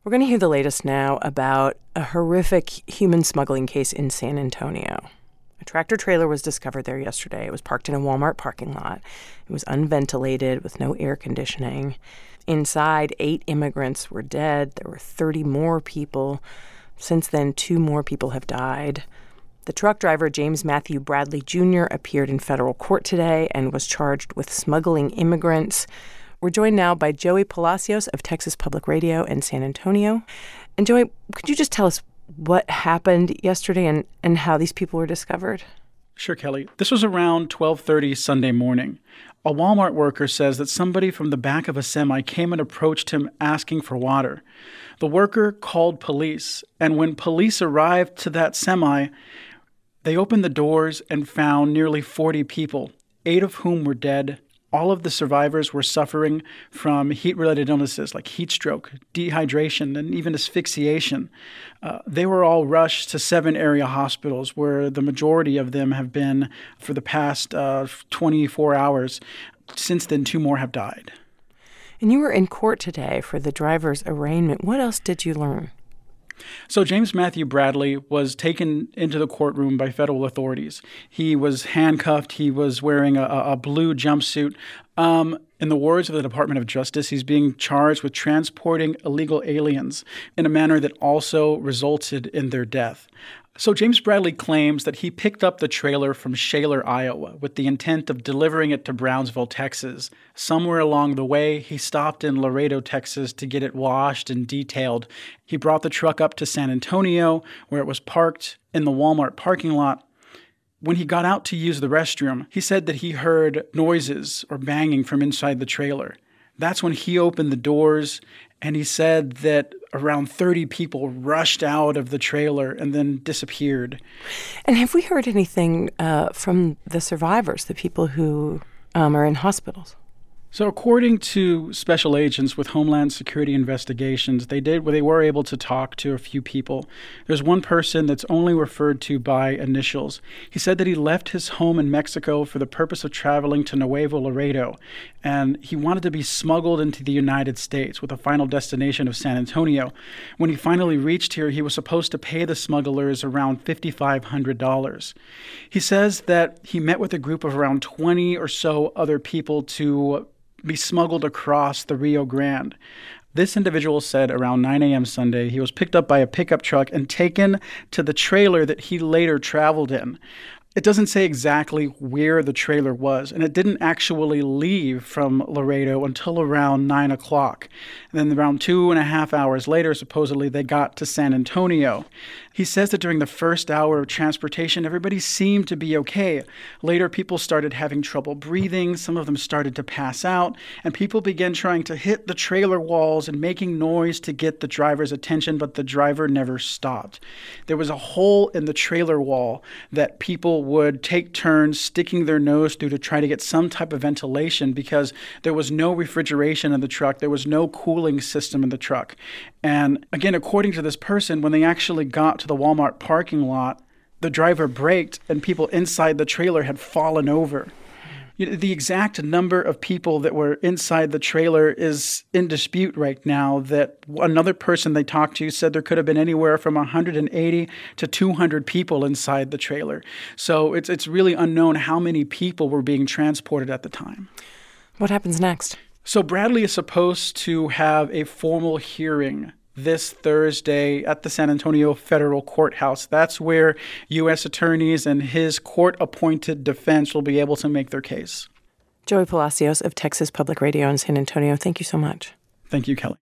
We're going to hear the latest now about a horrific human smuggling case in San Antonio. A tractor-trailer was discovered there yesterday. It was parked in a Walmart parking lot. It was unventilated with no air conditioning. Inside, 8 immigrants were dead. There were 30 more people. Since then, 2 more people have died. The truck driver, James Matthew Bradley Jr., appeared in federal court today and was charged with smuggling immigrants. We're joined now by Joey Palacios of Texas Public Radio in San Antonio. And Joey, could you just tell us what happened yesterday and how these people were discovered? Sure, Kelly. This was around 12:30 Sunday morning. A Walmart worker says that somebody from the back of a semi came and approached him asking for water. The worker called police, and when police arrived to that semi, they opened the doors and found nearly 40 people, 8 of whom were dead. All of the survivors were suffering from heat-related illnesses like heat stroke, dehydration, and even asphyxiation. They were all rushed to 7 area hospitals where the majority of them have been for the past 24 hours. Since then, 2 more have died. And you were in court today for the driver's arraignment. What else did you learn? So James Matthew Bradley was taken into the courtroom by federal authorities. He was handcuffed. He was wearing a blue jumpsuit. In the words of the Department of Justice, he's being charged with transporting illegal aliens in a manner that also resulted in their death. So James Bradley claims that he picked up the trailer from Shaler, Iowa, with the intent of delivering it to Brownsville, Texas. Somewhere along the way, he stopped in Laredo, Texas, to get it washed and detailed. He brought the truck up to San Antonio, where it was parked in the Walmart parking lot. When he got out to use the restroom, he said that he heard noises or banging from inside the trailer. That's when he opened the doors, and he said that around 30 people rushed out of the trailer and then disappeared. And have we heard anything from the survivors, the people who are in hospitals? So according to special agents with Homeland Security investigations, they were able to talk to a few people. There's one person that's only referred to by initials. He said that he left his home in Mexico for the purpose of traveling to Nuevo Laredo, and he wanted to be smuggled into the United States with a final destination of San Antonio. When he finally reached here, he was supposed to pay the smugglers around $5,500. He says that he met with a group of around 20 or so other people to be smuggled across the Rio Grande. This individual said around 9 a.m. Sunday he was picked up by a pickup truck and taken to the trailer that he later traveled in. It doesn't say exactly where the trailer was, and it didn't actually leave from Laredo until around 9 o'clock. And then around 2.5 hours later, supposedly, they got to San Antonio. He says that during the first hour of transportation, everybody seemed to be okay. Later, people started having trouble breathing. Some of them started to pass out, and people began trying to hit the trailer walls and making noise to get the driver's attention, but the driver never stopped. There was a hole in the trailer wall that people would take turns sticking their nose through to try to get some type of ventilation because there was no refrigeration in the truck. There was no cooling system in the truck. And again, according to this person, when they actually got to the Walmart parking lot, the driver braked and people inside the trailer had fallen over. The exact number of people that were inside the trailer is in dispute right now. That another person they talked to said there could have been anywhere from 180 to 200 people inside the trailer. So it's really unknown how many people were being transported at the time. What happens next? So Bradley is supposed to have a formal hearing this Thursday at the San Antonio Federal Courthouse. That's where U.S. attorneys and his court-appointed defense will be able to make their case. Joey Palacios of Texas Public Radio in San Antonio, thank you so much. Thank you, Kelly.